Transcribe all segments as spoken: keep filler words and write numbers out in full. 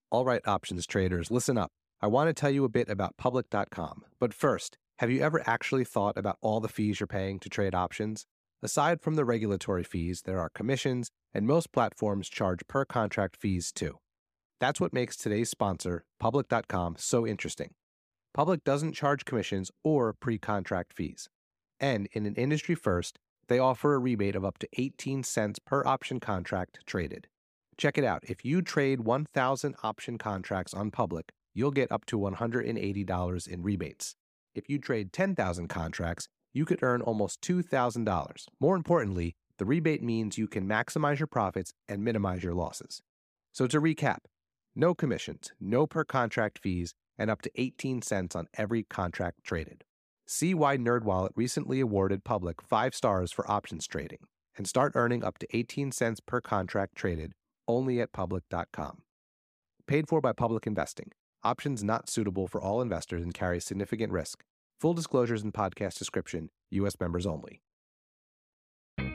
All right, options traders, listen up. I want to tell you a bit about public dot com. But first, have you ever actually thought about all the fees you're paying to trade options? Aside from the regulatory fees, there are commissions, and most platforms charge per contract fees too. That's what makes today's sponsor, public dot com, so interesting. Public doesn't charge commissions or pre-contract fees. And in an industry first, they offer a rebate of up to eighteen cents per option contract traded. Check it out. If you trade one thousand option contracts on Public, you'll get up to one hundred eighty dollars in rebates. If you trade ten thousand contracts, you could earn almost two thousand dollars. More importantly, the rebate means you can maximize your profits and minimize your losses. So to recap, no commissions, no per contract fees, and up to eighteen cents on every contract traded. See why NerdWallet recently awarded Public five stars for options trading, and start earning up to eighteen cents per contract traded only at public dot com. Paid for by Public Investing. Options not suitable for all investors and carry significant risk. Full disclosures in podcast description. U S members only. Hey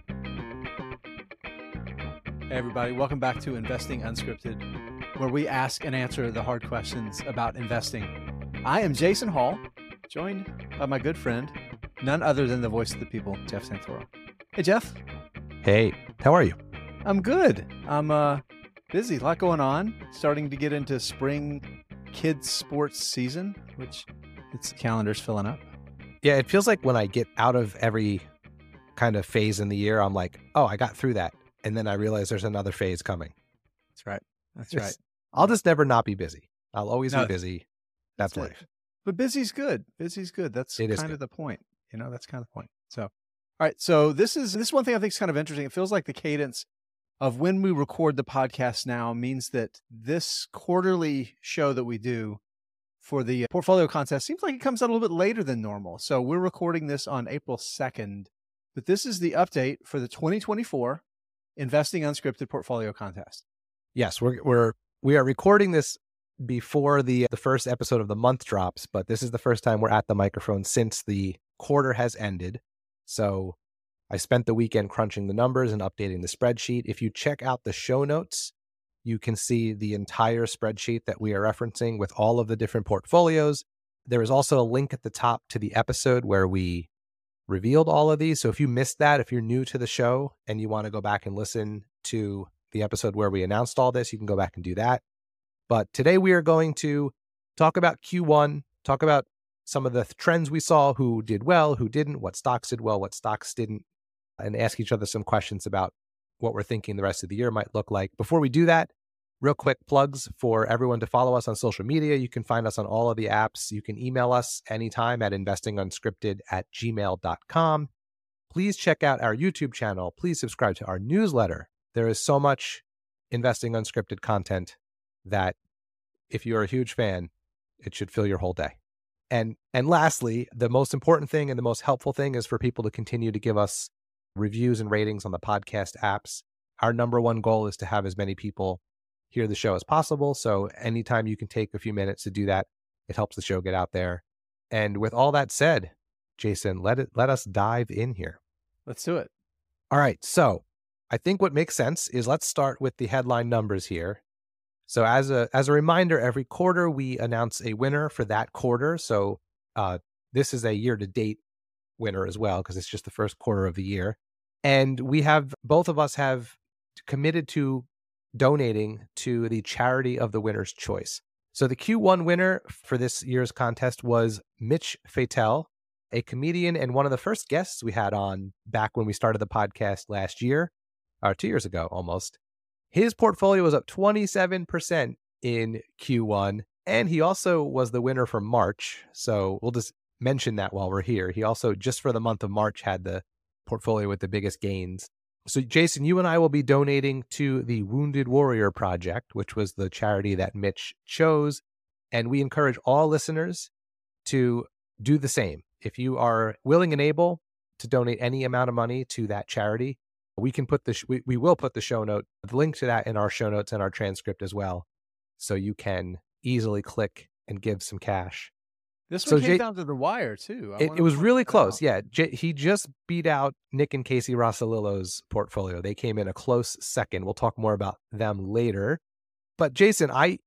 everybody, welcome back to Investing Unscripted, where we ask and answer the hard questions about investing. I am Jason Hall, joined by my good friend, none other than the voice of the people, Jeff Santoro. Hey Jeff. Hey, how are you? I'm good. I'm uh, busy, a lot going on, starting to get into spring kids sports season, which its calendar's filling up. Yeah, it feels like when I get out of every kind of phase in the year, I'm like, oh, I got through that. And then I realize there's another phase coming. That's right. That's It's- right. I'll just never not be busy. I'll always No, be busy. That's that's it. life. But busy's good. Busy's good. That's It is kind good. of the point. You know, that's kind of the point. So, all right. So this is this is one thing I think is kind of interesting. It feels like the cadence of when we record the podcast now means that this quarterly show that we do for the portfolio contest seems like it comes out a little bit later than normal. So we're recording this on April second, but this is the update for the twenty twenty-four Investing Unscripted Portfolio Contest. Yes, we're we're we are recording this before the the first episode of the month drops, but this is the first time we're at the microphone since the quarter has ended. So I spent the weekend crunching the numbers and updating the spreadsheet. If you check out the show notes, you can see the entire spreadsheet that we are referencing with all of the different portfolios. There is also a link at the top to the episode where we revealed all of these. So if you missed that, if you're new to the show and you want to go back and listen to the episode where we announced all this, you can go back and do that. But today we are going to talk about Q one, talk about some of the th- trends we saw, who did well, who didn't, what stocks did well, what stocks didn't, and ask each other some questions about what we're thinking the rest of the year might look like. Before we do that, real quick plugs for everyone to follow us on social media. You can find us on all of the apps. You can email us anytime at investingunscripted at gmail dot com. Please check out our YouTube channel. Please subscribe to our newsletter. There is so much Investing Unscripted content that if you're a huge fan, it should fill your whole day. And and lastly, the most important thing and the most helpful thing is for people to continue to give us reviews and ratings on the podcast apps. Our number one goal is to have as many people hear the show as possible. So anytime you can take a few minutes to do that, it helps the show get out there. And with all that said, Jason, let it let us dive in here. Let's do it. All right. So I think what makes sense is let's start with the headline numbers here. So as a as a reminder, every quarter we announce a winner for that quarter. So uh, this is a year-to-date winner as well, because it's just the first quarter of the year. And we have, both of us have committed to donating to the charity of the winner's choice. So the Q one winner for this year's contest was Mitch Fatel, a comedian and one of the first guests we had on back when we started the podcast last year, or two years ago almost. His portfolio was up twenty-seven percent in Q one, and he also was the winner for March. So we'll just mention that while we're here. He also, just for the month of March, had the portfolio with the biggest gains. So Jason, you and I will be donating to the Wounded Warrior Project, which was the charity that Mitch chose. And we encourage all listeners to do the same. If you are willing and able to donate any amount of money to that charity, we can put the sh- we, we will put the show note, the link to that in our show notes and our transcript as well. So you can easily click and give some cash. This So one came Jay- down to the wire too. I It, wanna it was point really that close. out. Yeah. J- he just beat out Nick and Casey Rossalillo's portfolio. They came in a close second. We'll talk more about them later. But Jason, I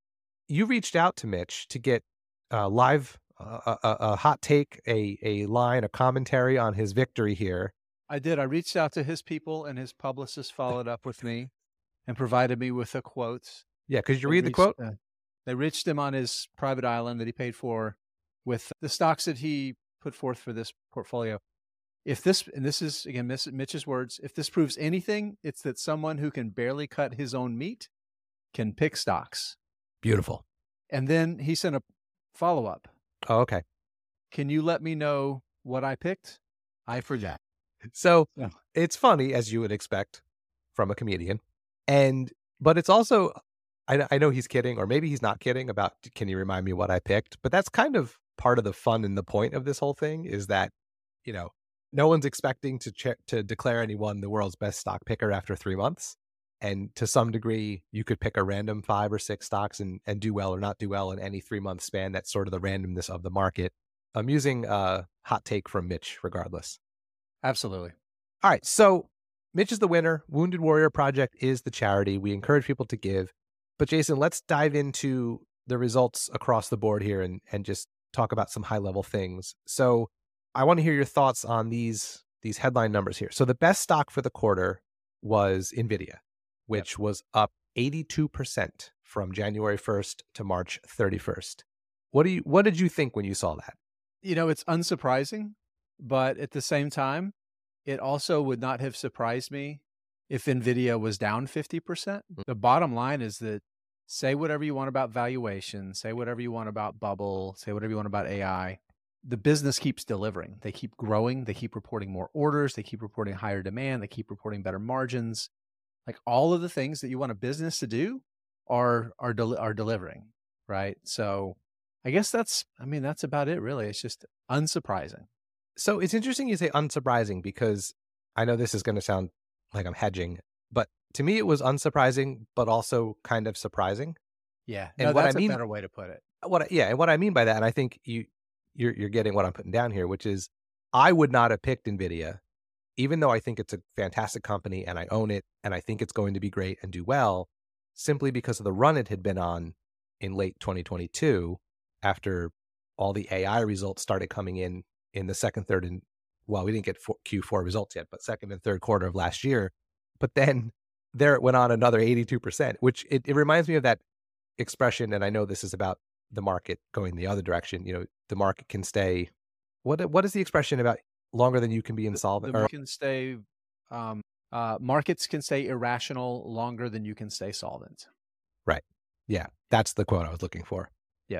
you reached out to Mitch to get uh, live, uh, a, a, a hot take, a a line, a commentary on his victory here. I did. I reached out to his people, and his publicist followed up with me and provided me with a quote. Yeah, could you They read the reached, quote? uh, they reached him on his private island that he paid for with the stocks that he put forth for this portfolio. If this, and this is again Mitch's words, if this proves anything, it's that someone who can barely cut his own meat can pick stocks. Beautiful. And then he sent a follow up. Oh, okay. Can you let me know what I picked? I forgot. So Yeah. It's funny, as you would expect from a comedian. And, but it's also, I, I know he's kidding, or maybe he's not kidding about, can you remind me what I picked? But that's kind of part of the fun and the point of this whole thing is that, you know, no one's expecting to ch- to declare anyone the world's best stock picker after three months. And to some degree, you could pick a random five or six stocks and, and do well or not do well in any three month span. That's sort of the randomness of the market. Amusing uh, hot take from Mitch, regardless. Absolutely. All right. So Mitch is the winner. Wounded Warrior Project is the charity. We encourage people to give. But Jason, let's dive into the results across the board here and, and just talk about some high level things. So I want to hear your thoughts on these, these headline numbers here. So the best stock for the quarter was NVIDIA, which yep. was up eighty-two percent from January first to March thirty-first. What do you, what did you think when you saw that? You know, it's unsurprising, but at the same time, it also would not have surprised me if NVIDIA was down fifty percent. Mm-hmm. The bottom line is that say whatever you want about valuation, say whatever you want about bubble, say whatever you want about A I. The business keeps delivering. They keep growing. They keep reporting more orders. They keep reporting higher demand. They keep reporting better margins. Like all of the things that you want a business to do are are del- are delivering, right? So I guess that's, I mean, that's about it, really. It's just unsurprising. So it's interesting you say unsurprising because I know this is going to sound like I'm hedging, but to me it was unsurprising, but also kind of surprising. Yeah, and no, what that's I mean, a better way to put it. What, yeah, and what I mean by that, and I think you you're you're getting what I'm putting down here, which is I would not have picked NVIDIA, even though I think it's a fantastic company and I own it and I think it's going to be great and do well, simply because of the run it had been on in late twenty twenty-two after all the A I results started coming in in the second, third, and well, we didn't get Q four results yet, but second and third quarter of last year. But then there it went on another eighty-two percent, which it, it reminds me of that expression. And I know this is about the market going the other direction. You know, the market can stay. What what is the expression about longer than you can be insolvent? The, the can stay. Um, uh, markets can stay irrational longer than you can stay solvent. Right. Yeah, that's the quote I was looking for. Yeah.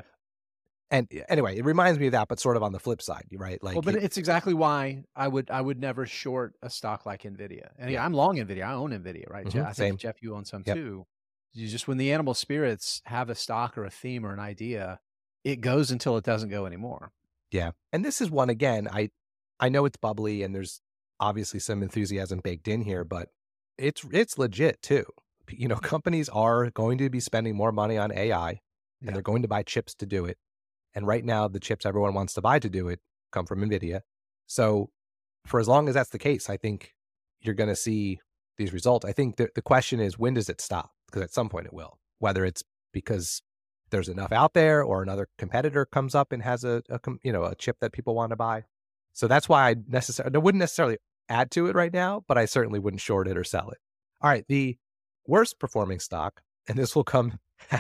And anyway, it reminds me of that, but sort of on the flip side, right? Like, well, but it, it's exactly why I would I would never short a stock like NVIDIA. And yeah, I'm long NVIDIA. I own NVIDIA, right? Mm-hmm, I think same. Jeff, you own some yep. too. You just when the animal spirits have a stock or a theme or an idea, it goes until it doesn't go anymore. Yeah, and this is one again. I I know it's bubbly and there's obviously some enthusiasm baked in here, but it's it's legit too. You know, companies are going to be spending more money on A I, and yeah. they're going to buy chips to do it. And right now, the chips everyone wants to buy to do it come from NVIDIA. So for as long as that's the case, I think you're going to see these results. I think the, the question is, when does it stop? Because at some point it will, whether it's because there's enough out there or another competitor comes up and has a, a you know, a chip that people want to buy. So that's why I necessarily I wouldn't necessarily add to it right now, but I certainly wouldn't short it or sell it. All right. The worst performing stock, and this will come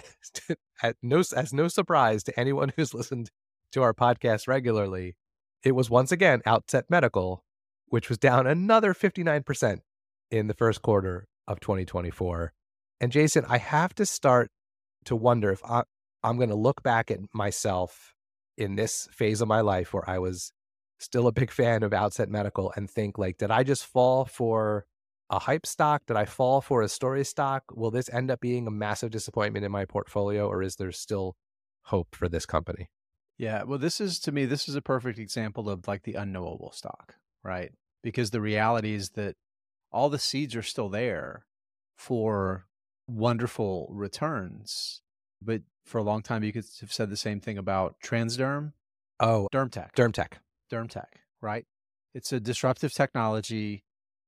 At no, as no surprise to anyone who's listened to our podcast regularly, it was once again Outset Medical, which was down another fifty-nine percent in the first quarter of twenty twenty-four. And Jason, I have to start to wonder if I, I'm going to look back at myself in this phase of my life where I was still a big fan of Outset Medical and think like, did I just fall for a hype stock? Did I fall for a story stock? Will this end up being a massive disappointment in my portfolio, or is there still hope for this company? Yeah, well, this is, to me, this is a perfect example of like the unknowable stock, right? Because the reality is that all the seeds are still there for wonderful returns. But for a long time, you could have said the same thing about Transderm. Oh, DermTech. DermTech. DermTech, right? It's a disruptive technology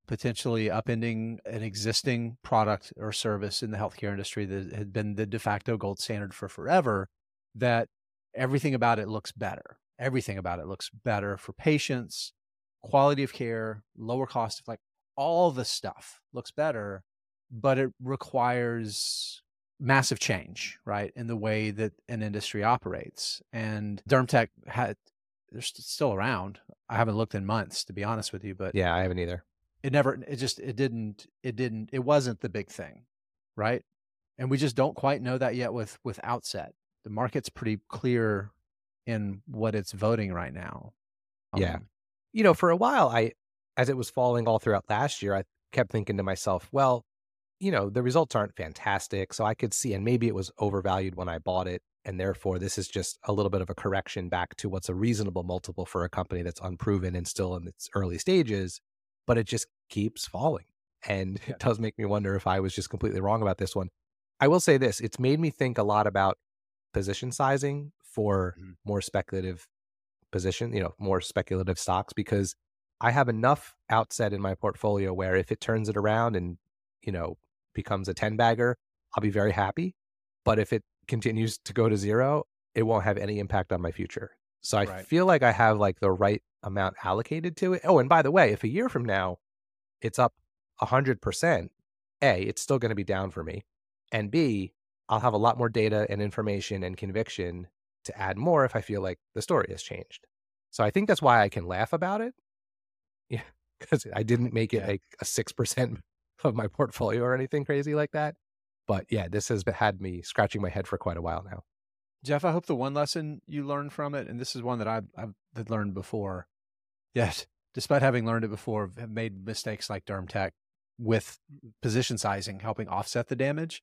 potentially upending an existing product or service in the healthcare industry that had been the de facto gold standard for forever, that everything about it looks better. Everything about it looks better for patients, quality of care, lower cost of like all the stuff looks better, but it requires massive change, right, in the way that an industry operates. And DermTech had, they're st- still around. I haven't looked in months, to be honest with you, but Yeah, I haven't either. it never, it just, it didn't, it didn't, it wasn't the big thing, right? And we just don't quite know that yet with, with Outset. The market's pretty clear in what it's voting right now. Um, Yeah. You know, for a while, I, as it was falling all throughout last year, I kept thinking to myself, well, you know, the results aren't fantastic. So I could see, and maybe it was overvalued when I bought it. And therefore, this is just a little bit of a correction back to what's a reasonable multiple for a company that's unproven and still in its early stages, but it just keeps falling. And Yeah. it does make me wonder if I was just completely wrong about this one. I will say this, it's made me think a lot about position sizing for Mhm. more speculative position, you know, more speculative stocks, because I have enough Outset in my portfolio where if it turns it around and, you know, becomes a ten bagger, I'll be very happy. But if it continues to go to zero, it won't have any impact on my future. So I Right. feel like I have like the right amount allocated to it. Oh, and by the way, if a year from now it's up one hundred percent, A, it's still going to be down for me. And B, I'll have a lot more data and information and conviction to add more if I feel like the story has changed. So I think that's why I can laugh about it. Yeah, because I didn't make it Yeah. like a six percent of my portfolio or anything crazy like that. But yeah, this has had me scratching my head for quite a while now. Jeff, I hope the one lesson you learned from it, and this is one that I've, I've had learned before, yet despite having learned it before, have made mistakes like DermTech with position sizing, helping offset the damage,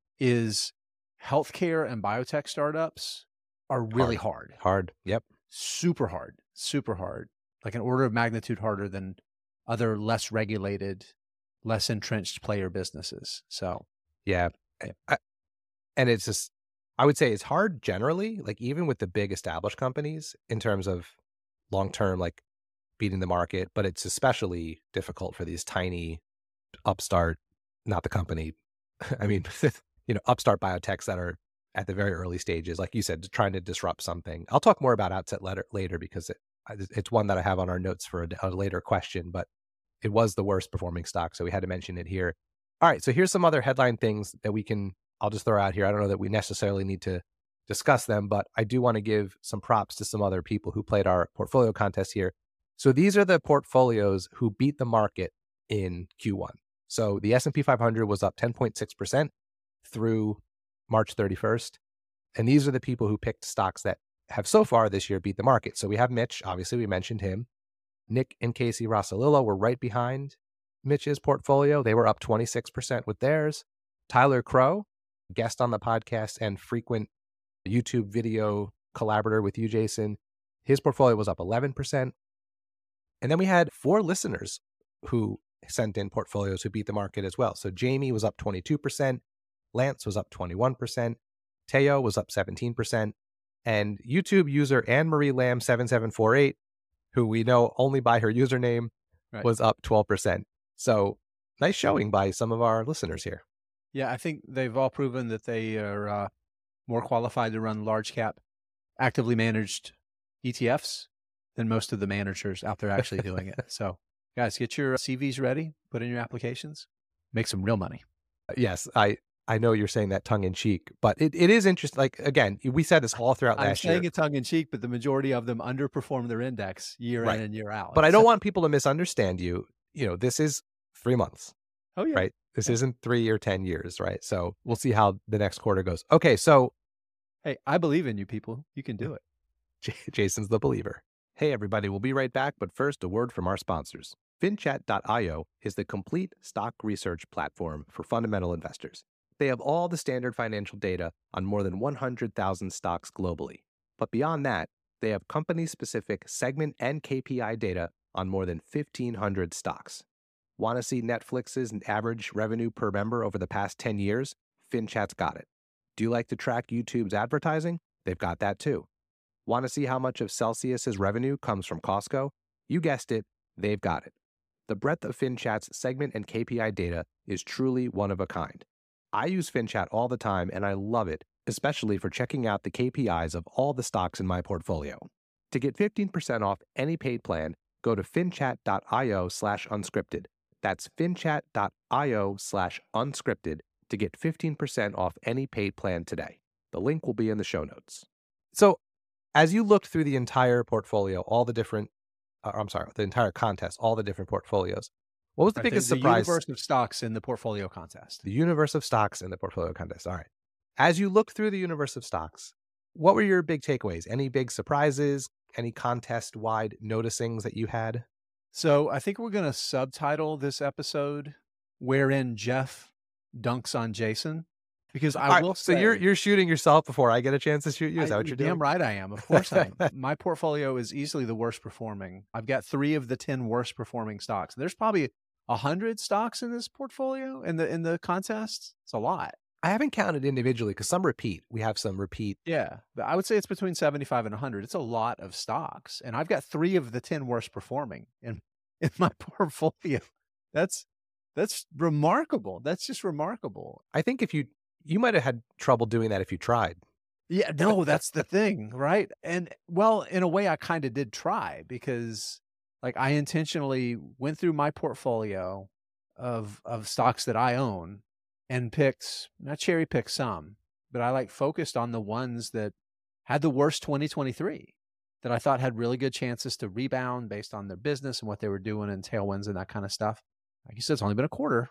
is healthcare and biotech startups are really hard. Hard. Yep. Super hard, super hard, like an order of magnitude harder than other less regulated, less entrenched player businesses. So Yeah. I- I- and it's just, I would say it's hard generally, like even with the big established companies in terms of long term, like beating the market, but it's especially difficult for these tiny upstart, not the company. I mean, you know, upstart biotechs that are at the very early stages, like you said, trying to disrupt something. I'll talk more about Outset later, later because it, it's one that I have on our notes for a, a later question, but it was the worst performing stock. So we had to mention it here. All right. So here's some other headline things that we can, I'll just throw out here. I don't know that we necessarily need to discuss them, but I do want to give some props to some other people who played our portfolio contest here. So these are the portfolios who beat the market in Q one. So the S and P five hundred was up ten point six percent through March thirty-first. And these are the people who picked stocks that have so far this year beat the market. So we have Mitch, obviously we mentioned him. Nick and Casey Rossalillo were right behind Mitch's portfolio. They were up twenty-six percent with theirs. Tyler Crow, guest on the podcast and frequent YouTube video collaborator with you, Jason, his portfolio was up eleven percent. And then we had four listeners who sent in portfolios who beat the market as well. So Jamie was up twenty-two percent. Lance was up twenty-one percent. Teo was up seventeen percent. And YouTube user Anne-Marie Lamb seven seven four eight, who we know only by her username, Right. was up twelve percent. So nice showing by some of our listeners here. Yeah, I think they've all proven that they are uh, more qualified to run large cap, actively managed E T Fs than most of the managers out there actually doing it. So guys, get your C Vs ready, put in your applications, make some real money. Yes, I, I know you're saying that tongue in cheek, but it, it is interesting. Like, again, we said this all throughout I'm last year. saying it tongue in cheek, but the majority of them underperform their index year Right. in and year out. But I don't want people to misunderstand you. You know, this is three months. Oh, yeah. Right. This Yeah. isn't three or ten years. Right. So we'll see how the next quarter goes. Okay. So Hey, I believe in you people. You can do it. J- Jason's the believer. Hey, everybody. We'll be right back. But first, a word from our sponsors. FinChat dot io is the complete stock research platform for fundamental investors. They have all the standard financial data on more than one hundred thousand stocks globally. But beyond that, they have company-specific segment and K P I data on more than fifteen hundred stocks. Want to see Netflix's average revenue per member over the past ten years? FinChat's got it. Do you like to track YouTube's advertising? They've got that too. Want to see how much of Celsius's revenue comes from Costco? You guessed it, they've got it. the breadth of FinChat's segment and K P I data is truly one of a kind. I use FinChat all the time and I love it, especially for checking out the K P Is of all the stocks in my portfolio. To get fifteen percent off any paid plan, go to finchat.io slash unscripted. That's finchat.io slash unscripted to get fifteen percent off any paid plan today. The link will be in the show notes. So, as you looked through the entire portfolio, all the different, uh, I'm sorry, the entire contest, all the different portfolios, what was the Right, biggest the surprise? universe of stocks in the portfolio contest. The universe of stocks in the portfolio contest. All right. As you look through the universe of stocks, what were your big takeaways? Any big surprises? Any contest-wide noticings that you had? So I think we're going to subtitle this episode wherein Jeff dunks on Jason, because I All right, will so say, you're you're shooting yourself before I get a chance to shoot you. Is that I- what you're damn doing? right I am. Of course I am. My portfolio is easily the worst performing. I've got three of the ten worst performing stocks. There's probably a hundred stocks in this portfolio in the in the contest. It's a lot. I haven't counted individually because some repeat. We have some repeat. Yeah, but I would say it's between seventy-five and one hundred. It's a lot of stocks, and I've got three of the ten worst performing in in my portfolio. That's that's remarkable. That's just remarkable. I think if you you might have had trouble doing that if you tried. Yeah, no, that's the thing, right? And well, in a way, I kind of did try, because like I intentionally went through my portfolio of of stocks that I own and picked, not cherry picked some, but I like focused on the ones that had the worst twenty twenty-three, that I thought had really good chances to rebound based on their business and what they were doing and tailwinds and that kind of stuff. Like you said, it's only been a quarter,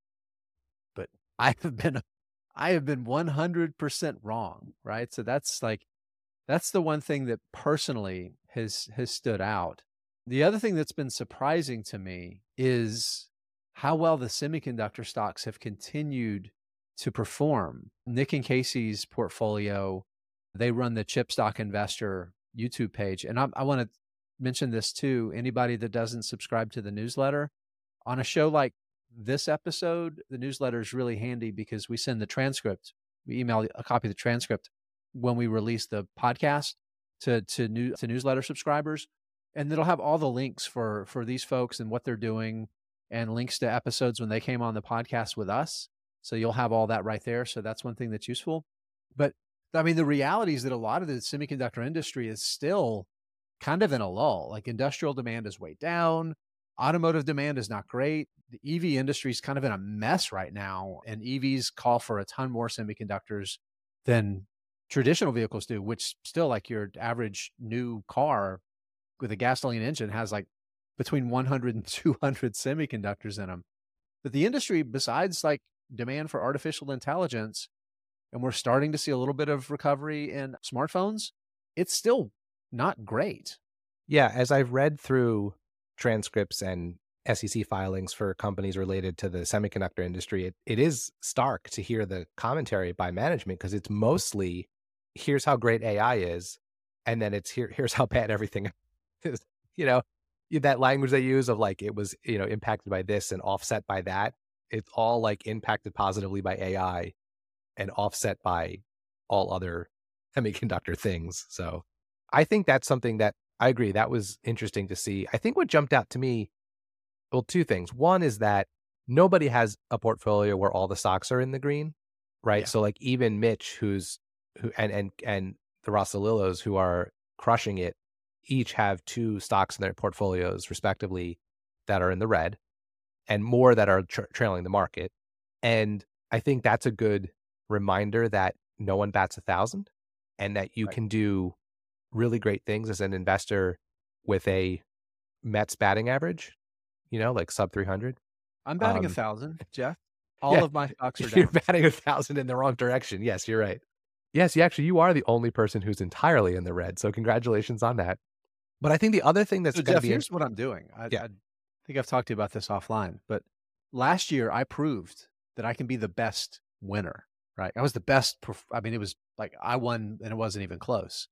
but I have been I have been one hundred percent wrong, right? So that's like, that's the one thing that personally has has stood out. The other thing that's been surprising to me is how well the semiconductor stocks have continued to perform. Nick and Casey's portfolio, they run the Chip Stock Investor YouTube page. And I, I want to mention this too. Anybody that doesn't subscribe to the newsletter, on a show like this episode, the newsletter is really handy because we send the transcript. We email a copy of the transcript when we release the podcast to, to, new, to newsletter subscribers. And it'll have all the links for, for these folks and what they're doing, and links to episodes when they came on the podcast with us. So you'll have all that right there. So that's one thing that's useful. But I mean, the reality is that a lot of the semiconductor industry is still kind of in a lull. Like industrial demand is way down. Automotive demand is not great. The E V industry is kind of in a mess right now. And E Vs call for a ton more semiconductors than traditional vehicles do, which still, like your average new car with a gasoline engine has like between one hundred and two hundred semiconductors in them. But the industry, besides like demand for artificial intelligence, and we're starting to see a little bit of recovery in smartphones, it's still not great. Yeah, as I've read through transcripts and S E C filings for companies related to the semiconductor industry, it, it is stark to hear the commentary by management, because it's mostly, here's how great A I is, and then it's here, here's how bad everything is. You know, that language they use of like, it was, you know, impacted by this and offset by that. It's all like impacted positively by A I and offset by all other semiconductor things. So I think that's something that I agree. That was interesting to see. I think what jumped out to me, well, two things. One is that nobody has a portfolio where all the stocks are in the green, right? Yeah. So like even Mitch, who's who and and and the Rossalillos, who are crushing it, each have two stocks in their portfolios respectively that are in the red, and more that are tra- trailing the market. And I think that's a good reminder that no one bats a thousand, and that you Right. can do really great things as an investor with a Mets batting average, you know, like sub three hundred. I'm batting a Um, thousand, Jeff. All yeah, of my stocks are you're down. batting a thousand in the wrong direction. Yes, you're right. Yes, you actually, you are the only person who's entirely in the red. So congratulations on that. But I think the other thing that's So going to Jeff, be, here's what I'm doing. I, Yeah. I think I've talked to you about this offline, but last year I proved that I can be the best winner, right? I was the best. perf- I mean, it was like I won and it wasn't even close.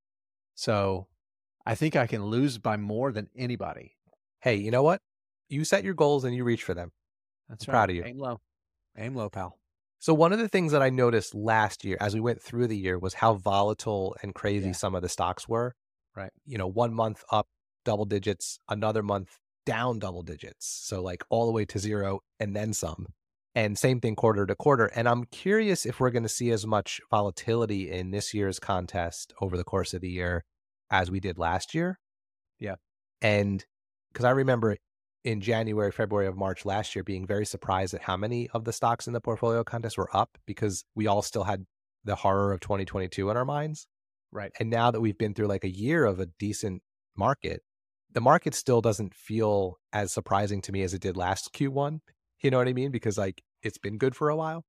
So I think I can lose by more than anybody. hey, you know what? You set your goals and you reach for them. That's I'm right. proud of you. Aim low. Aim low, pal. So one of the things that I noticed last year as we went through the year was how volatile and crazy Yeah. some of the stocks were. Right. You know, one month up double digits, another month down double digits. So like all the way to zero and then some. And same thing quarter to quarter. And I'm curious if we're going to see as much volatility in this year's contest over the course of the year as we did last year. Yeah. And because I remember in January, February of March last year being very surprised at how many of the stocks in the portfolio contest were up because we all still had the horror of twenty twenty-two in our minds. Right. And now that we've been through like a year of a decent market, the market still doesn't feel as surprising to me as it did last Q one. You know what I mean? Because like it's been good for a while.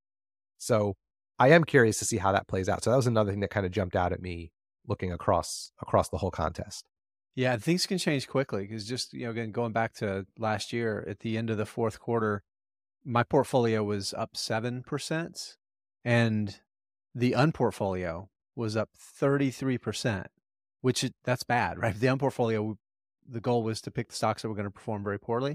So I am curious to see how that plays out. So that was another thing that kind of jumped out at me looking across across the whole contest. Yeah, things can change quickly because just, you know, again, going back to last year at the end of the fourth quarter, my portfolio was up seven percent and the unportfolio was up thirty-three percent, which is, that's bad, right? The unportfolio, the goal was to pick the stocks that were going to perform very poorly.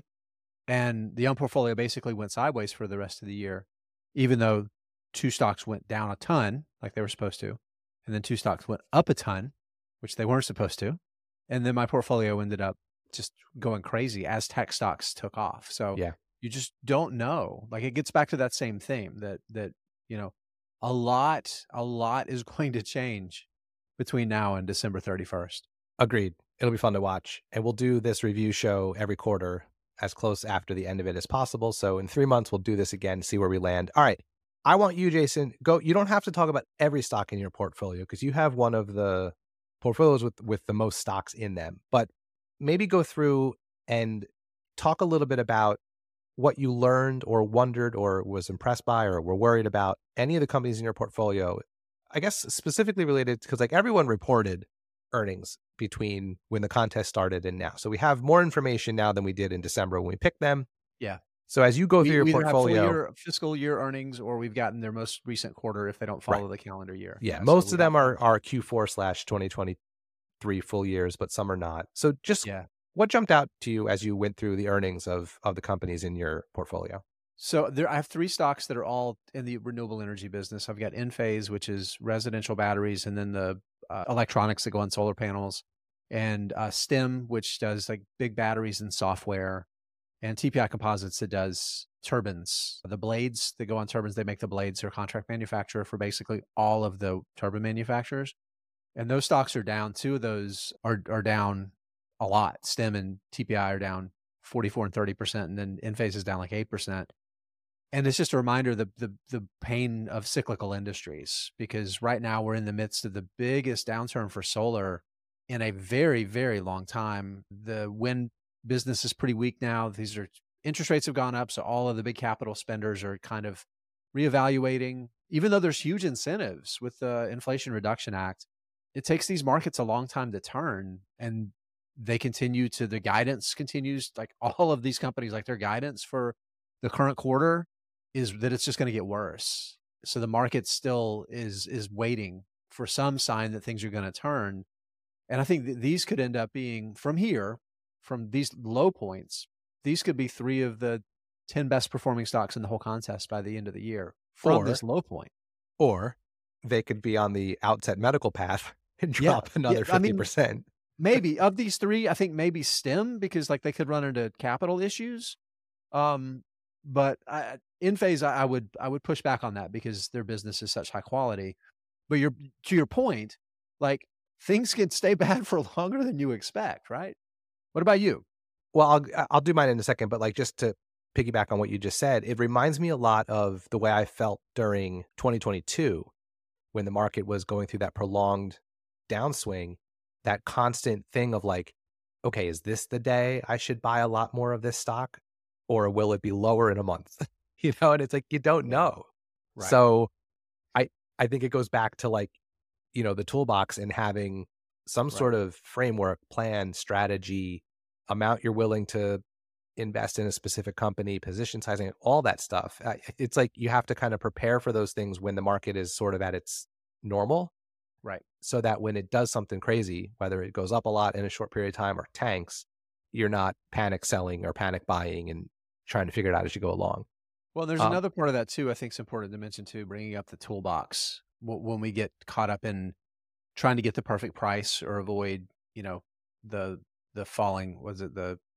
And the unportfolio basically went sideways for the rest of the year, even though two stocks went down a ton, like they were supposed to, and then two stocks went up a ton, which they weren't supposed to. And then my portfolio ended up just going crazy as tech stocks took off. So Yeah. you just don't know. Like it gets back to that same theme that, that, you know, a lot, a lot is going to change between now and December thirty-first. Agreed. It'll be fun to watch. And we'll do this review show every quarter as close after the end of it as possible. So in three months, we'll do this again, see where we land. All right. I want you, Jason, go. You don't have to talk about every stock in your portfolio because you have one of the portfolios with, with the most stocks in them, but maybe go through and talk a little bit about what you learned or wondered or was impressed by or were worried about any of the companies in your portfolio. I guess specifically related because like everyone reported earnings between when the contest started and now. So we have more information now than we did in December when we picked them. Yeah. So as you go We, through your we either portfolio, have full year, fiscal year earnings, or we've gotten their most recent quarter if they don't follow right. the calendar year. Yeah, yeah most so of them are are Q four slash twenty twenty-three full years, but some are not. So just yeah. what jumped out to you as you went through the earnings of of the companies in your portfolio? So there, I have three stocks that are all in the renewable energy business. I've got Enphase, which is residential batteries, and then the uh, electronics that go on solar panels, and uh, Stem, which does like big batteries and software, and T P I Composites that does turbines. The blades that go on turbines, they make the blades. They're a contract manufacturer for basically all of the turbine manufacturers. And those stocks are down. Two of those are are down a lot. Stem and T P I are down forty-four and thirty percent, and then Enphase is down like eight percent. And it's just a reminder the the the pain of cyclical industries, because right now we're in the midst of the biggest downturn for solar in a very, very long time. The wind business is pretty weak now. These are interest rates have gone up, so all of the big capital spenders are kind of reevaluating. Even though there's huge incentives with the Inflation Reduction Act, it takes these markets a long time to turn, and they continue to the guidance continues. Like all of these companies, like their guidance for the current quarter is that it's just going to get worse. So the market still is is waiting for some sign that things are going to turn. And I think that these could end up being from here, from these low points, these could be three of the ten best performing stocks in the whole contest by the end of the year from Or, this low point. Or they could be on the Outset Medical path and drop Yeah, another yeah, I mean, fifty percent. Maybe of these three, I think maybe Stem, because like they could run into capital issues. Um, but I, Enphase, I, I would I would push back on that because their business is such high quality. But you're to your point, like things can stay bad for longer than you expect, right? What about you? Well, I'll I'll do mine in a second, but like just to piggyback on what you just said, it reminds me a lot of the way I felt during twenty twenty-two when the market was going through that prolonged downswing, that constant thing of like, okay, is this the day I should buy a lot more of this stock, or will it be lower in a month? You know, and it's like you don't know. Right. So I I think it goes back to like, you know, the toolbox and having some Right. sort of framework, plan, strategy, amount you're willing to invest in a specific company, position sizing, all that stuff. Uh, It's like you have to kind of prepare for those things when the market is sort of at its normal, Right. so that when it does something crazy, whether it goes up a lot in a short period of time or tanks, you're not panic selling or panic buying and trying to figure it out as you go along. Well, there's Um, another part of that too. I think it's important to mention too, bringing up the toolbox w- when we get caught up in trying to get the perfect price or avoid, you know, the the falling, was it the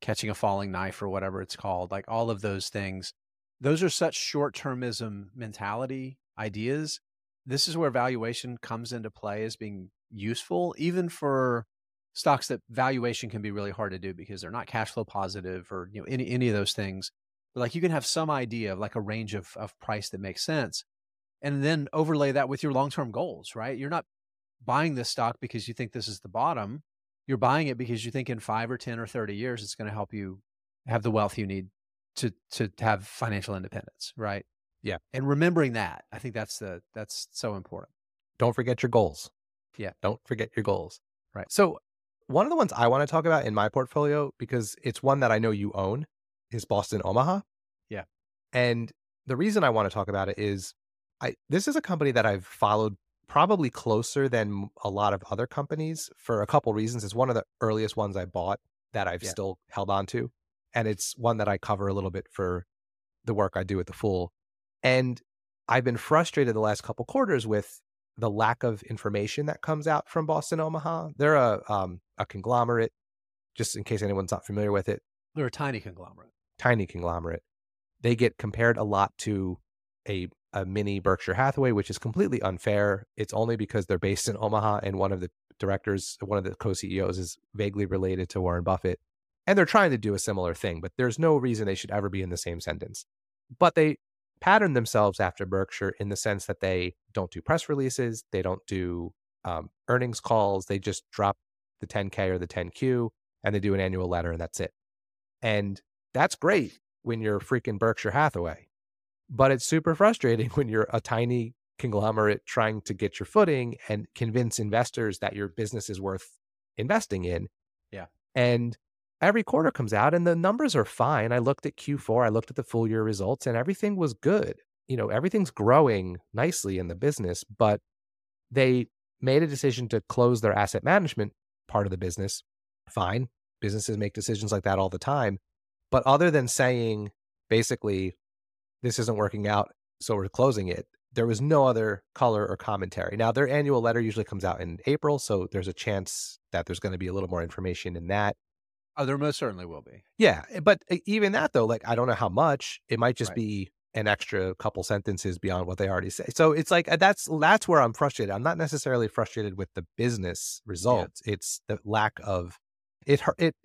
catching a falling knife or whatever it's called, like all of those things. Those are such short-termism mentality ideas. This is where valuation comes into play as being useful, even for stocks that valuation can be really hard to do because they're not cash flow positive or, you know, any, any of those things. But like you can have some idea of like a range of, of price that makes sense and then overlay that with your long-term goals, right? You're not buying this stock because you think this is the bottom. You're buying it because you think in five or ten or thirty years, it's going to help you have the wealth you need to, to have financial independence, right? Yeah. And remembering that, I think that's the, that's so important. Don't forget your goals. Yeah. Don't forget your goals. Right. So one of the ones I want to talk about in my portfolio, because it's one that I know you own, is Boston Omaha. Yeah. And the reason I want to talk about it is I, this is a company that I've followed probably closer than a lot of other companies for a couple reasons. It's one of the earliest ones I bought that I've Yeah. still held on to. And it's one that I cover a little bit for the work I do at The Fool. And I've been frustrated the last couple quarters with the lack of information that comes out from Boston Omaha. They're a um, a conglomerate, just in case anyone's not familiar with it. They're a tiny conglomerate. Tiny conglomerate. They get compared a lot to a a mini Berkshire Hathaway, which is completely unfair. It's only because they're based in Omaha and one of the directors, one of the co-C E Os is vaguely related to Warren Buffett. And they're trying to do a similar thing, but there's no reason they should ever be in the same sentence. But they pattern themselves after Berkshire in the sense that they don't do press releases. They don't do um, earnings calls. They just drop the ten K or the ten Q and they do an annual letter and that's it. And that's great when you're freaking Berkshire Hathaway. But it's super frustrating when you're a tiny conglomerate trying to get your footing and convince investors that your business is worth investing in. Yeah. And every quarter comes out and the numbers are fine. I looked at Q four, I looked at the full year results and everything was good. You know, everything's growing nicely in the business, but they made a decision to close their asset management part of the business. Fine. Businesses make decisions like that all the time. But other than saying basically, this isn't working out, so we're closing it, there was no other color or commentary. Now, their annual letter usually comes out in April, so there's a chance that there's going to be a little more information in that. Oh, there most certainly will be. Yeah, but even that, though, like, I don't know how much. It might just Right. be an extra couple sentences beyond what they already say. So it's like, that's that's where I'm frustrated. I'm not necessarily frustrated with the business results. Yeah. It's the lack of, it, it,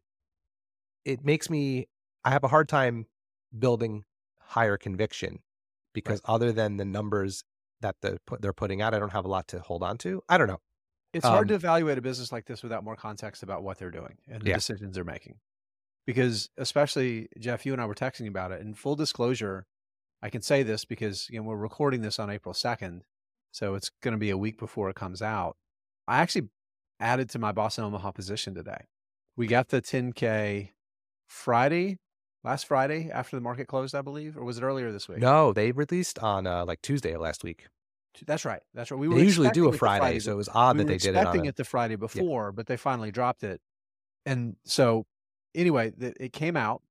it makes me, I have a hard time building higher conviction because right. other than the numbers that the, they're putting out, I don't have a lot to hold on to. I don't know. It's um, hard to evaluate a business like this without more context about what they're doing and the yeah. decisions they're making. Because especially, Jeff, you and I were texting about it. In full disclosure, I can say this because you know, we're recording this on April second, so it's going to be a week before it comes out. I actually added to my Boston Omaha position today. We got the ten K Friday, last Friday after the market closed, I believe, or was it earlier this week? No, they released on uh, like Tuesday of last week. That's right. That's right. We were they usually do a Friday, Friday, so it was odd we that they did it on expecting a... it the Friday before, yeah. but they finally dropped it. And so anyway, the, it came out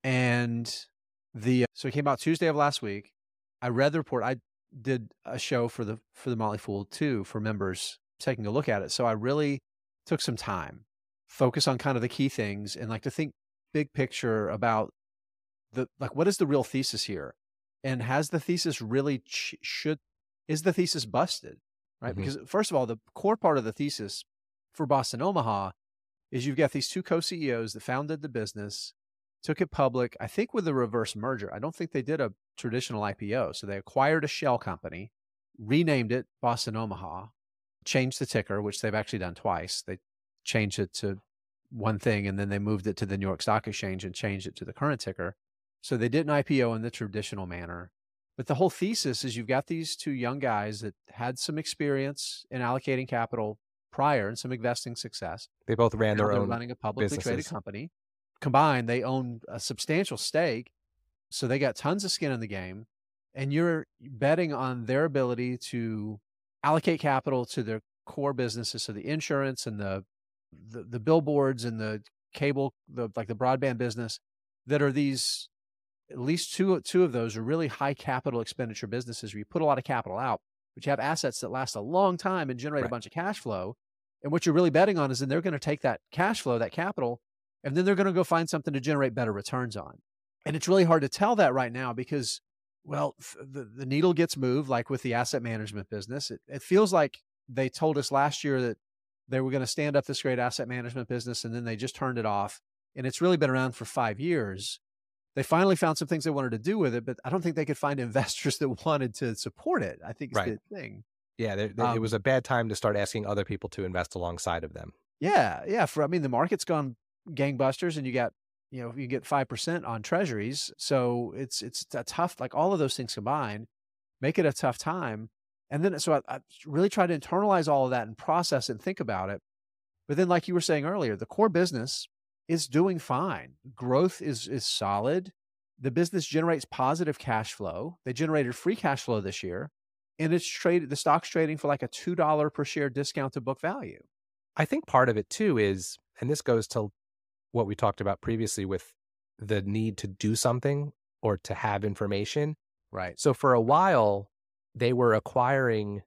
and the, so it came out Tuesday of last week. I read the report. I did a show for the, for the Motley Fool too, for members taking a look at it. So I really took some time, focus on kind of the key things and like to think big picture about the, like, what is the real thesis here? And has the thesis really ch- should, is the thesis busted, right? Mm-hmm. Because first of all, the core part of the thesis for Boston Omaha is you've got these two co-C E Os that founded the business, took it public, I think with a reverse merger. I don't think they did a traditional I P O. So they acquired a shell company, renamed it Boston Omaha, changed the ticker, which they've actually done twice. They changed it to one thing and then they moved it to the New York Stock Exchange and changed it to the current ticker. So they did an I P O in the traditional manner. But the whole thesis is you've got these two young guys that had some experience in allocating capital prior and some investing success. They both ran their own running a publicly businesses. traded company. Combined, they own a substantial stake. So they got tons of skin in the game. And you're betting on their ability to allocate capital to their core businesses. So the insurance and the the, the billboards and the cable, the like the broadband business that are these, at least two, two of those are really high capital expenditure businesses where you put a lot of capital out, but you have assets that last a long time and generate right. a bunch of cash flow. And what you're really betting on is then they're going to take that cash flow, that capital, and then they're going to go find something to generate better returns on. And it's really hard to tell that right now because, well, the, the needle gets moved, like with the asset management business. It, it feels like they told us last year that they were going to stand up this great asset management business, and then they just turned it off. And it's really been around for five years. They finally found some things they wanted to do with it, but I don't think they could find investors that wanted to support it. I think it's Right. the thing. Yeah, there, there- it Um, was a bad time to start asking other people to invest alongside of them. Yeah, yeah. For I mean, the market's gone gangbusters, and you got you know you get five percent on treasuries, so it's it's a tough. Like all of those things combined, make it a tough time. And then so I, I really try to internalize all of that and process it and think about it. But then, like you were saying earlier, the core business is doing fine. Growth is is solid. The business generates positive cash flow. They generated free cash flow this year, and it's traded. The stock's trading for like a two dollar per share discount to book value. I think part of it too is, and this goes to what we talked about previously with the need to do something or to have information. Right. So for a while, they were acquiring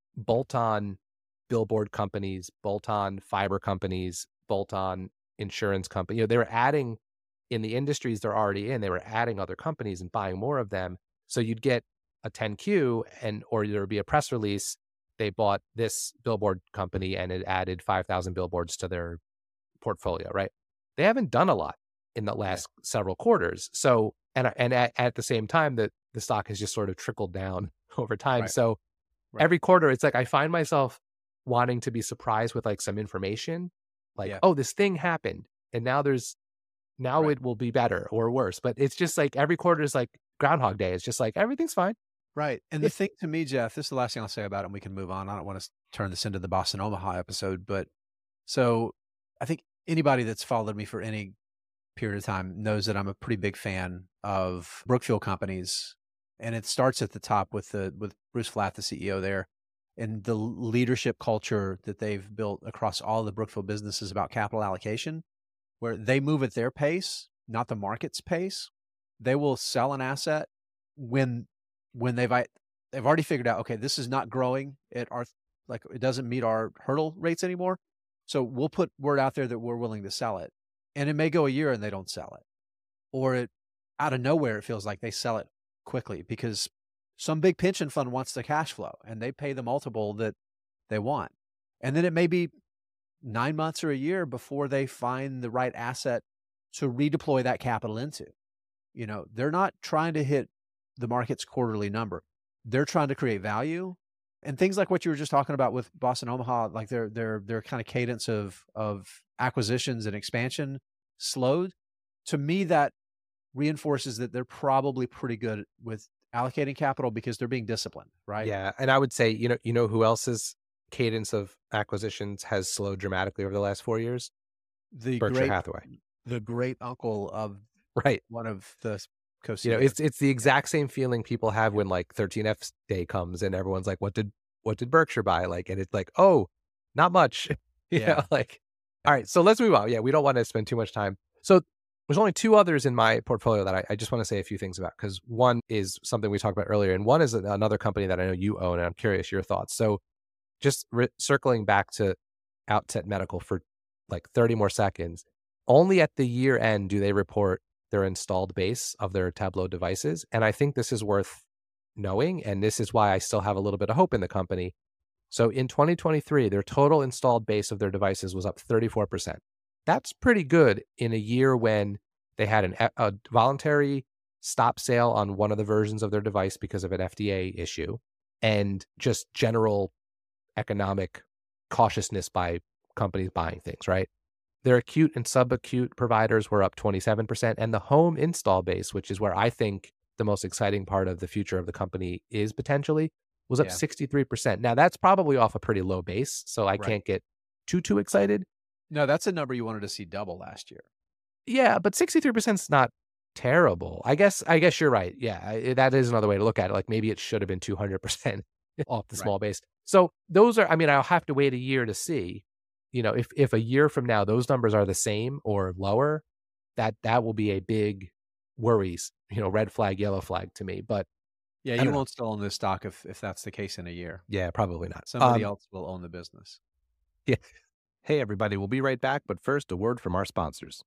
bolt-on billboard companies, bolt-on fiber companies, bolt-on insurance companies. You know, they were adding in the industries they're already in, they were adding other companies and buying more of them. So you'd get a ten Q and or there would be a press release. They bought this billboard company and it added five thousand billboards to their portfolio, right? They haven't done a lot in the last yeah. several quarters. So, and and at, at the same time, that the stock has just sort of trickled down over time. Right. So right. every quarter, it's like I find myself wanting to be surprised with like some information, like, yeah. oh, this thing happened, and now there's now right. it will be better or worse. But it's just like every quarter is like Groundhog Day. It's just like everything's fine. Right. And the thing to me, Jeff, this is the last thing I'll say about it, and we can move on. I don't want to turn this into the Boston Omaha episode, but so I think anybody that's followed me for any period of time knows that I'm a pretty big fan of Brookfield companies. And it starts at the top with the with Bruce Flatt, the C E O there, and the leadership culture that they've built across all the Brookfield businesses about capital allocation, where they move at their pace, not the market's pace. They will sell an asset when when they've they've already figured out, okay, this is not growing at our like it doesn't meet our hurdle rates anymore. So we'll put word out there that we're willing to sell it. And it may go a year and they don't sell it. Or it out of nowhere, it feels like they sell it quickly because some big pension fund wants the cash flow and they pay the multiple that they want. And then it may be nine months or a year before they find the right asset to redeploy that capital into. You know, they're not trying to hit the market's quarterly number. They're trying to create value. And things like what you were just talking about with Boston Omaha, like their their their kind of cadence of of acquisitions and expansion slowed. To me, that reinforces that they're probably pretty good with allocating capital because they're being disciplined, right? Yeah, and I would say, you know, you know who else's cadence of acquisitions has slowed dramatically over the last four years? The Berkshire great, Hathaway, the great uncle of right, one of the co-C You E Os. know, it's it's the exact same feeling people have when like thirteen F day comes and everyone's like, "What did what did Berkshire buy?" Like, and it's like, "Oh, not much." you Yeah. know, like, all right, so let's move on. Yeah, we don't want to spend too much time. So there's only two others in my portfolio that I, I just want to say a few things about because one is something we talked about earlier, and one is another company that I know you own, and I'm curious your thoughts. So just re- circling back to Outset Medical for like thirty more seconds. Only at the year end do they report their installed base of their Tableau devices. And I think this is worth knowing. And this is why I still have a little bit of hope in the company. So in twenty twenty-three, their total installed base of their devices was up thirty-four percent. That's pretty good in a year when they had an, a voluntary stop sale on one of the versions of their device because of an F D A issue and just general economic cautiousness by companies buying things, right? Their acute and subacute providers were up twenty-seven percent, and the home install base, which is where I think the most exciting part of the future of the company is potentially, was up Yeah. sixty-three percent. Now, that's probably off a pretty low base, so I Right. can't get too, too excited. No, that's a number you wanted to see double last year. Yeah, but sixty-three percent is not terrible. I guess I guess you're right. Yeah, I- that is another way to look at it. Like maybe it should have been two hundred percent off the Right. small base. So those are, I mean, I'll have to wait a year to see. You know, if if a year from now those numbers are the same or lower, that that will be a big worries, you know, red flag, yellow flag to me. But Yeah, I you don't know. won't still own this stock if if that's the case in a year. Yeah, probably not. Somebody Um, else will own the business. Yeah. Hey, everybody, we'll be right back. But first, a word from our sponsors.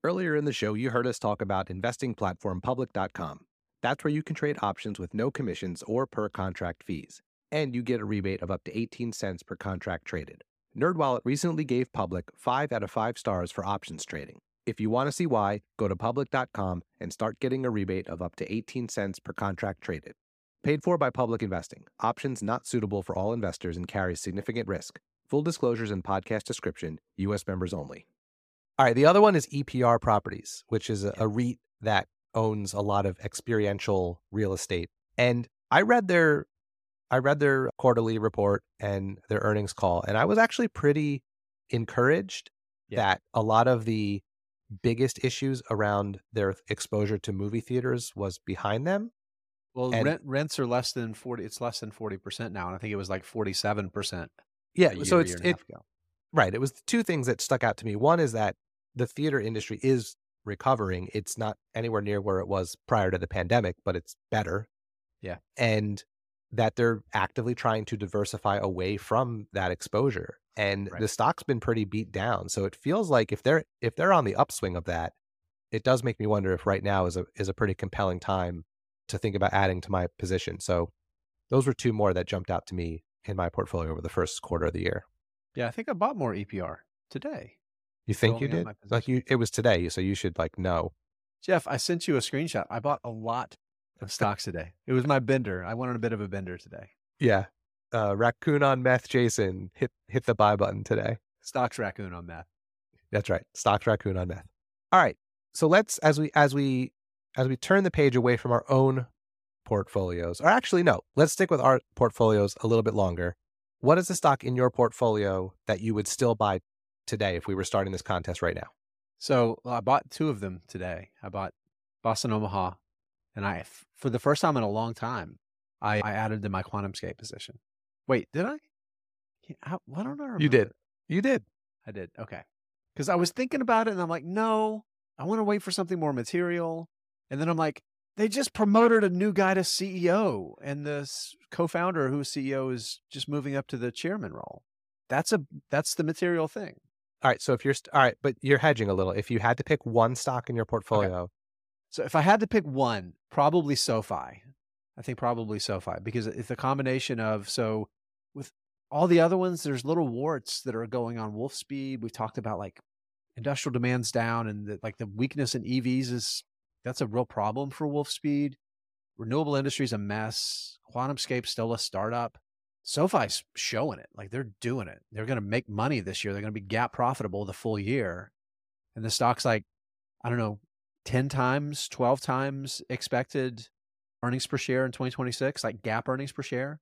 Earlier in the show, you heard us talk about investing platform public dot com. That's where you can trade options with no commissions or per contract fees. And you get a rebate of up to eighteen cents per contract traded. NerdWallet recently gave Public five out of five stars for options trading. If you want to see why, go to public dot com and start getting a rebate of up to eighteen cents per contract traded. Paid for by Public Investing. Options not suitable for all investors and carries significant risk. Full disclosures and podcast description. U S members only. All right, the other one is E P R Properties, which is a, a REIT that owns a lot of experiential real estate. And I read their I read their quarterly report and their earnings call, and I was actually pretty encouraged Yeah. that a lot of the biggest issues around their exposure to movie theaters was behind them. Well, And- rent rents are less than forty. It's less than forty percent now, and I think it was like forty-seven percent. Yeah, a year, so it's year and a it, half ago. right. It was the two things that stuck out to me. One is that the theater industry is recovering. It's not anywhere near where it was prior to the pandemic, but it's better. Yeah. And that they're actively trying to diversify away from that exposure. And Right. the stock's been pretty beat down. So it feels like if they're if they're on the upswing of that, it does make me wonder if right now is a is a pretty compelling time to think about adding to my position. So those were two more that jumped out to me in my portfolio over the first quarter of the year. Yeah, I think I bought more E P R today. You think Still you only have did? my Like position. you it was today, so you should like know. Jeff, I sent you a screenshot. I bought a lot of stocks today. It was my bender. I went on a bit of a bender today. Yeah. Uh, raccoon on meth, Jason hit hit the buy button today. Stocks raccoon on that. That's right. Stocks raccoon on meth. All right. So let's as we as we as we turn the page away from our own portfolios, or actually no, let's stick with our portfolios a little bit longer. What is the stock in your portfolio that you would still buy today if we were starting this contest right now? So well, I bought two of them today. I bought Boston Omaha, and I, f- for the first time in a long time, I, I added to my QuantumScape position. Wait, did I? Yeah, How, why don't I remember? You did. You did. I did. Okay. Because I was thinking about it and I'm like, no, I want to wait for something more material. And then I'm like, they just promoted a new guy to C E O, and the s- co-founder who's C E O is just moving up to the chairman role. That's a that's the material thing. All right. So if you're st- all right, but you're hedging a little. If you had to pick one stock in your portfolio, So if I had to pick one, probably SoFi. I think probably SoFi, because it's a combination of, so with all the other ones, there's little warts that are going on. Wolf speed. We've talked about like industrial demand's down, and the, like the weakness in E Vs is, that's a real problem for Wolf speed. Renewable industry's a mess. QuantumScape's still a startup. SoFi's showing it. Like they're doing it. They're going to make money this year. They're going to be gap profitable the full year. And the stock's like, I don't know, ten times, twelve times expected earnings per share in twenty twenty-six, like gap earnings per share.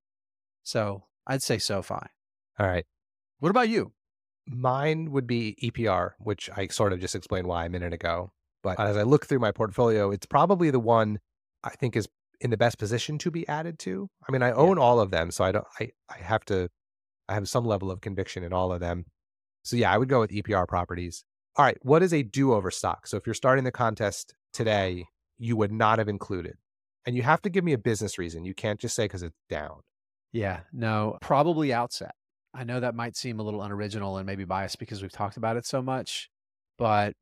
So I'd say SoFi. all right. What about you? Mine would be E P R, which I sort of just explained why a minute ago. But as I look through my portfolio, it's probably the one I think is in the best position to be added to. I mean, I own all of them, so I don't. I I have to. I have some level of conviction in all of them. So yeah, I would go with E P R Properties. All right, what is a do-over stock? So if you're starting the contest today, you would not have included, and you have to give me a business reason. You can't just say because it's down. Yeah, no, probably Outset. I know that might seem a little unoriginal and maybe biased because we've talked about it so much, but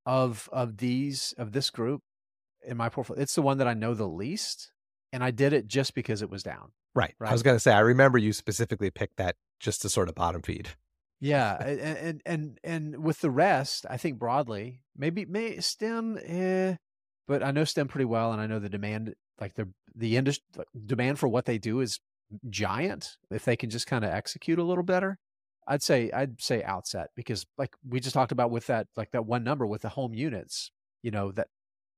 of of these of this group in my portfolio, it's the one that I know the least, and I did it just because it was down. Right. I Right. was going to say, I remember you specifically picked that just to sort of bottom feed. Yeah, a- a- and and and with the rest, I think broadly, maybe may STEM, eh, but I know STEM pretty well, and I know the demand, like the the industry demand for what they do is giant. If they can just kind of execute a little better, I'd say I'd say Outset, because like we just talked about with that, like that one number with the home units, you know, that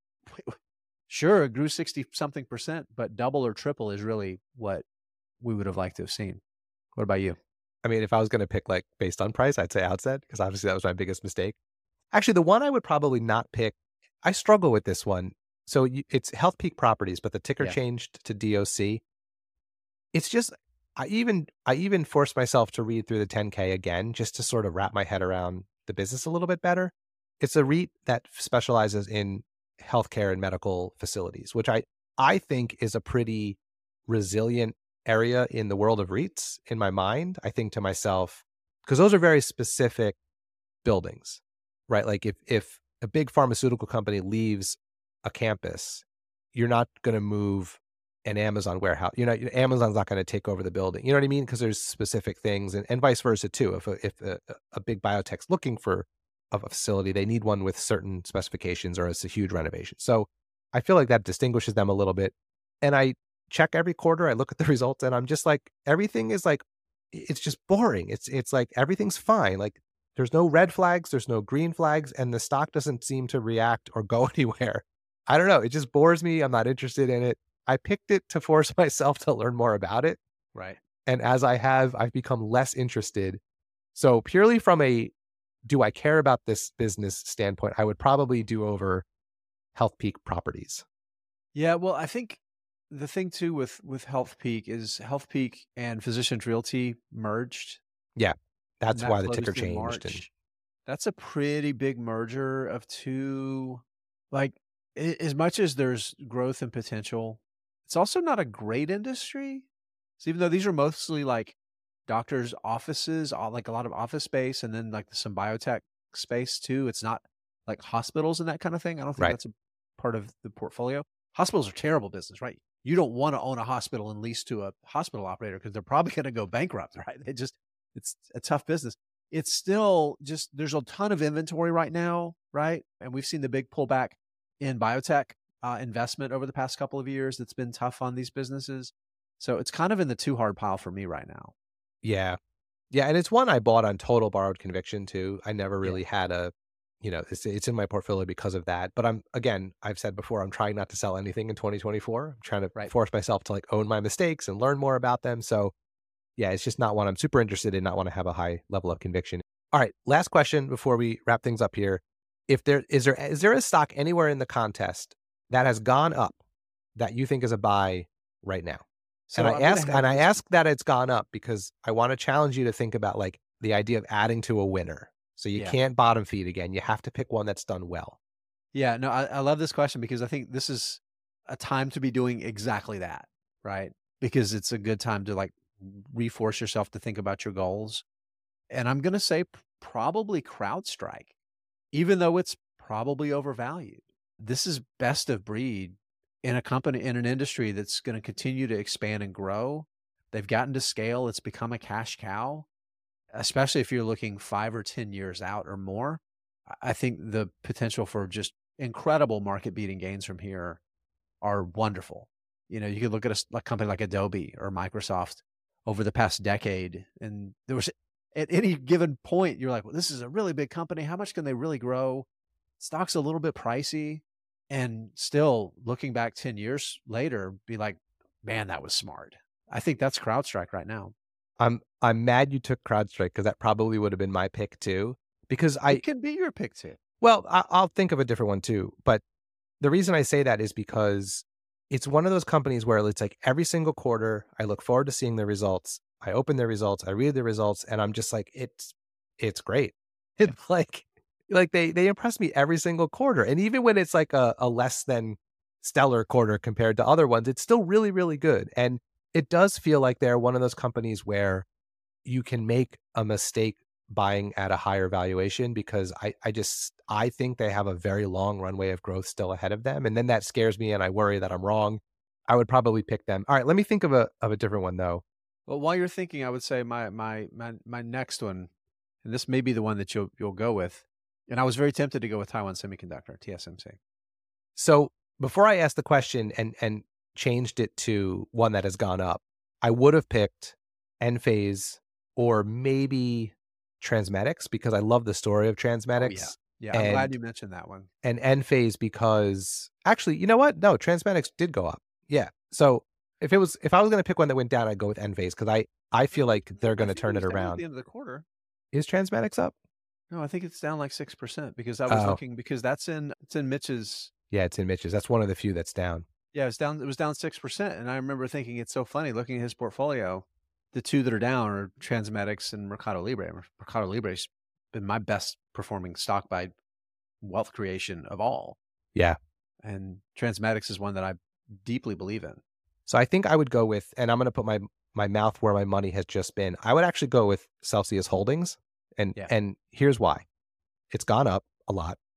sure it grew sixty something percent, but double or triple is really what we would have liked to have seen. What about you? I mean, if I was going to pick like based on price, I'd say Outset, because obviously that was my biggest mistake. Actually, the one I would probably not pick, I struggle with this one. So you, it's Health Peak Properties, but the ticker Yeah. changed to D O C. It's just, I even I even forced myself to read through the ten K again just to sort of wrap my head around the business a little bit better. It's a REIT that specializes in healthcare and medical facilities, which I I think is a pretty resilient area in the world of REITs in my mind. I think to myself, because those are very specific buildings, right? Like if if a big pharmaceutical company leaves a campus, you're not going to move an Amazon warehouse. You know, Amazon's not going to take over the building. You know what I mean? Because there's specific things, and, and vice versa too. If a, if a, a big biotech's looking for a facility, they need one with certain specifications, or it's a huge renovation. So I feel like that distinguishes them a little bit. And I check every quarter, I look at the results, and I'm just like, everything is like, it's just boring. It's it's like everything's fine. Like there's no red flags, there's no green flags, and the stock doesn't seem to react or go anywhere. I don't know. It just bores me. I'm not interested in it. I picked it to force myself to learn more about it. Right. And as I have, I've become less interested. So purely from a, do I care about this business standpoint, I would probably do over Healthpeak Properties. Yeah. Well, I think the thing too with, with Healthpeak is Healthpeak and Physicians Realty merged. Yeah. That's that why the ticker closed in changed. And March. That's a pretty big merger of two, like a- as much as there's growth and potential, it's also not a great industry. So even though these are mostly like doctors' offices, all like a lot of office space, and then like some biotech space too. It's not like hospitals and that kind of thing. I don't think Right. that's a part of the portfolio. Hospitals are terrible business, right? You don't want to own a hospital and lease to a hospital operator because they're probably going to go bankrupt, right? They just, it's a tough business. It's still just, there's a ton of inventory right now, right? And we've seen the big pullback in biotech uh, investment over the past couple of years. That's been tough on these businesses. So it's kind of in the too hard pile for me right now. Yeah. Yeah. And it's one I bought on total borrowed conviction too. I never Yeah. really had a, you know, it's, it's in my portfolio because of that. But I'm, again, I've said before, I'm trying not to sell anything in twenty twenty-four. I'm trying to Right. force myself to like own my mistakes and learn more about them. So yeah, it's just not one I'm super interested in, not want to have a high level of conviction. All right. Last question before we wrap things up here. If there is there is there a stock anywhere in the contest that has gone up that you think is a buy right now? So And I I'm gonna ask have and I this- ask that it's gone up because I want to challenge you to think about like the idea of adding to a winner. So you Yeah. can't bottom feed again. You have to pick one that's done well. Yeah, no, I, I love this question because I think this is a time to be doing exactly that, right? Because it's a good time to like reforce yourself to think about your goals. And I'm going to say p- probably CrowdStrike, even though it's probably overvalued. This is best of breed in a company, in an industry that's going to continue to expand and grow. They've gotten to scale. It's become a cash cow, especially if you're looking five or ten years out or more. I I think the potential for just incredible market beating gains from here are wonderful. You know, you could look at a, s- a company like Adobe or Microsoft over the past decade, and there was at any given point, you're like, well, this is a really big company. How much can they really grow? Stock's a little bit pricey. And still looking back ten years later, be like, man, that was smart. I think that's CrowdStrike right now. I'm I'm mad you took CrowdStrike because that probably would have been my pick too. Because I It can be your pick too. well, I, I'll think of a different one too. But the reason I say that is because it's one of those companies where it's like every single quarter, I look forward to seeing the results. I open the results, I read the results, and I'm just like, it's it's great. It's like like they they impress me every single quarter. And even when it's like a, a less than stellar quarter compared to other ones, it's still really, really good. And it does feel like they're one of those companies where you can make a mistake buying at a higher valuation because I, I just I think they have a very long runway of growth still ahead of them. And then that scares me and I worry that I'm wrong. I would probably pick them. All right, let me think of a of a different one though. Well, while you're thinking, I would say my my my my next one, and this may be the one that you'll you'll go with. And I was very tempted to go with Taiwan Semiconductor, T S M C. So before I asked the question and and changed it to one that has gone up, I would have picked Enphase or maybe Transmedics because I love the story of Transmedics. Yeah, I'm glad And- you mentioned that one. and Enphase because actually, you know what? No, Transmedics did go up. Yeah. So if it was if I was going to pick one that went down, I'd go with Enphase because I I feel like they're going to turn it At around. the end of the quarter. Is Transmedics up? No, I think it's down like six percent because I was Oh. looking because that's in it's in Mitch's. Yeah, it's in Mitch's. That's one of the few that's down. Yeah, it's down. It was down six percent, and I remember thinking it's so funny looking at his portfolio. The two that are down are Transmedics and Mercado Libre. Mercado Libre's been my best performing stock by wealth creation of all. Yeah. And Transmedics is one that I deeply believe in. So I think I would go with, and I'm going to put my my mouth where my money has just been. I would actually go with Celsius Holdings, and Yeah. and here's why. It's gone up a lot.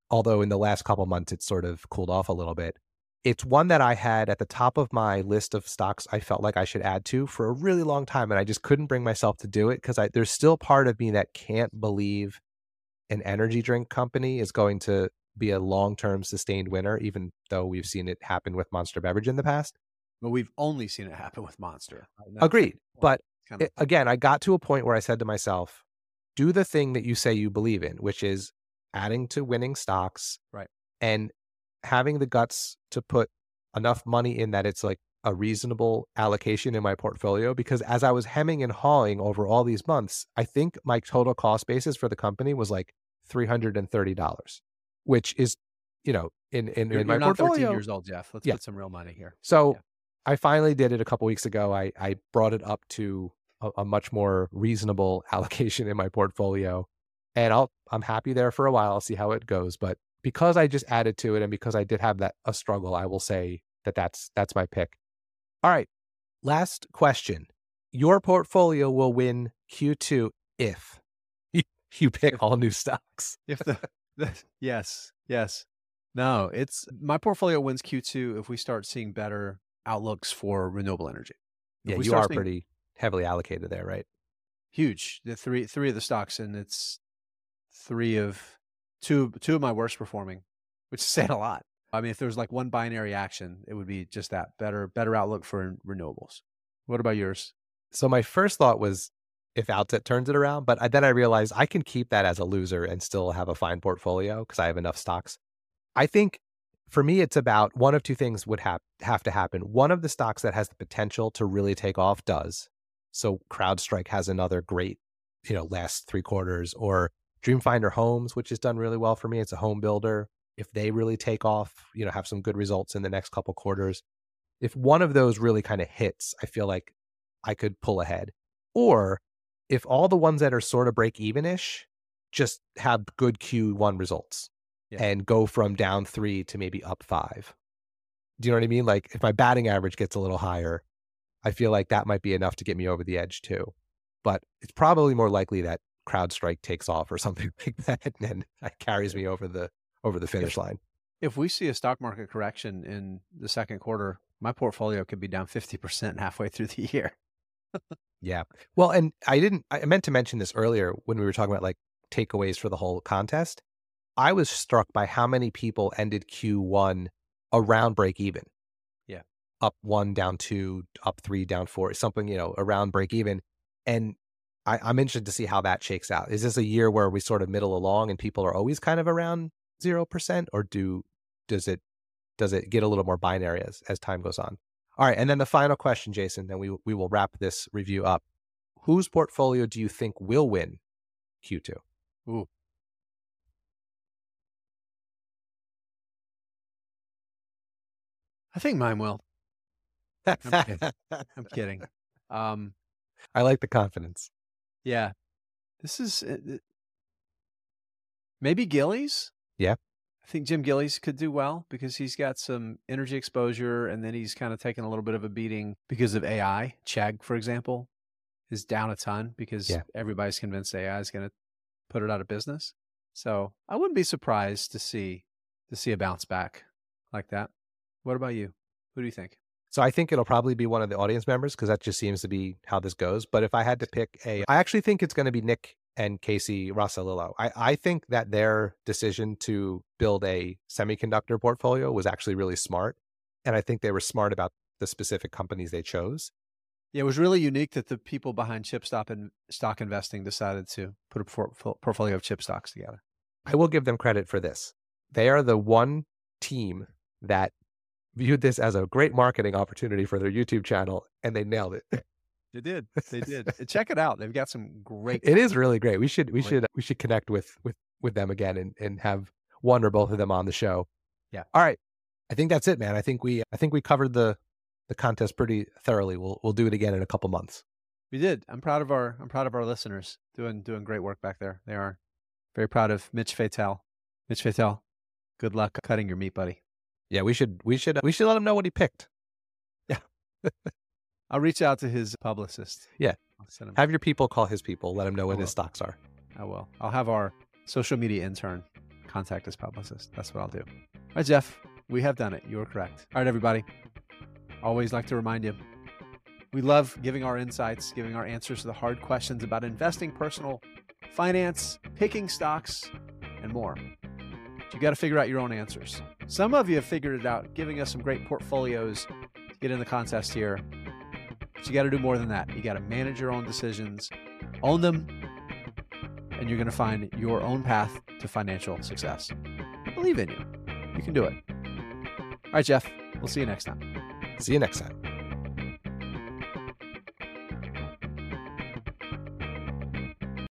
although in the last couple months it's sort of cooled off a little bit. It's one that I had at the top of my list of stocks I felt like I should add to for a really long time, and I just couldn't bring myself to do it because there's still part of me that can't believe an energy drink company is going to be a long-term sustained winner, even though we've seen it happen with Monster Beverage in the past. But we've only seen it happen with Monster. Agreed. But kind of... it, again, I got to a point where I said to myself, do the thing that you say you believe in, which is adding to winning stocks. Right. And having the guts to put enough money in that it's like a reasonable allocation in my portfolio. Because as I was hemming and hawing over all these months, I think my total cost basis for the company was like three hundred thirty dollars, which is, you know, in, in, you're, in my you're not portfolio. thirteen years old, Jeff. Let's yeah. put some real money here. So yeah. I finally did it a couple weeks ago. I, I brought it up to a, a much more reasonable allocation in my portfolio. And I'll, I'm happy there for a while. I'll see how it goes. But because I just added to it and because I did have that a struggle, I will say that that's, that's my pick. All right. Last question. Your portfolio will win Q two if you, you pick all new stocks. If the, the yes, yes. No, it's my portfolio wins Q two if we start seeing better outlooks for renewable energy. If yeah, we you are seeing, pretty heavily allocated there, right? Huge. The three three of the stocks, and it's three of two two of my worst performing, which is saying a lot. I mean, if there was like one binary action, it would be just that better better outlook for renewables. What about yours? So my first thought was if Outset turns it around, but then I realized I can keep that as a loser and still have a fine portfolio because I have enough stocks. I think for me, it's about one of two things would have, have to happen. One of the stocks that has the potential to really take off does. So CrowdStrike has another great, you know, last three quarters, or Dreamfinder Homes, which has done really well for me. It's a home builder. If they really take off, you know, have some good results in the next couple quarters. If one of those really kind of hits, I feel like I could pull ahead. Or if all the ones that are sort of break even-ish just have good Q one results. Yeah. And go from down three to maybe up five. Do you know what I mean? Like if my batting average gets a little higher, I feel like that might be enough to get me over the edge too. But it's probably more likely that CrowdStrike takes off or something like that, and then that carries me over the over the finish if, line. If we see a stock market correction in the second quarter, my portfolio could be down fifty percent halfway through the year. Yeah. Well, and I didn't, I meant to mention this earlier when we were talking about like takeaways for the whole contest. I was struck by how many people ended Q one around break even. Yeah. Up one, down two, up three, down four, something, you know, around break even. And I, I'm interested to see how that shakes out. Is this a year where we sort of middle along and people are always kind of around zero percent, or do, does it, does it get a little more binary as, as time goes on? All right. And then the final question, Jason, then we, we will wrap this review up. Whose portfolio do you think will win Q two? Ooh. I think mine will. I'm kidding. I'm kidding. Um, I like the confidence. Yeah. This is uh, maybe Gillies. Yeah. I think Jim Gillies could do well because he's got some energy exposure, and then he's kind of taken a little bit of a beating because of A I. Chegg, for example, is down a ton because yeah. everybody's convinced A I is going to put it out of business. So I wouldn't be surprised to see to see a bounce back like that. What about you? Who do you think? So I think it'll probably be one of the audience members because that just seems to be how this goes. But if I had to pick a, I actually think it's going to be Nick and Casey Rossalillo. I, I think that their decision to build a semiconductor portfolio was actually really smart. And I think they were smart about the specific companies they chose. Yeah, it was really unique that the people behind chip stock, and stock investing decided to put a por- portfolio of chip stocks together. I will give them credit for this. They are the one team that viewed this as a great marketing opportunity for their YouTube channel, and they nailed it. They did. They did. Check it out. They've got some great. It is really great. We should we great. should we should connect with with with them again and and have one or both of them on the show. Yeah. All right. I think that's it, man. I think we I think we covered the the contest pretty thoroughly. We'll we'll do it again in a couple months. We did. I'm proud of our I'm proud of our listeners doing doing great work back there. They are very proud of Mitch Fatel. Mitch Fatel, good luck cutting your meat, buddy. Yeah, we should we should we should let him know what he picked. Yeah. I'll reach out to his publicist. Yeah. I'll send him. Have your people call his people. Let him know what I his stocks are. I will. I'll have our social media intern contact us publicist. That's what I'll do. All right, Jeff, we have done it. You were correct. All right, everybody. Always like to remind you, we love giving our insights, giving our answers to the hard questions about investing, personal finance, picking stocks, and more. But you got to figure out your own answers. Some of you have figured it out, giving us some great portfolios to get in the contest here. But you got to do more than that. You got to manage your own decisions, own them, and you're going to find your own path to financial success. I believe in you. You can do it. All right, Jeff, we'll see you next time. See you next time.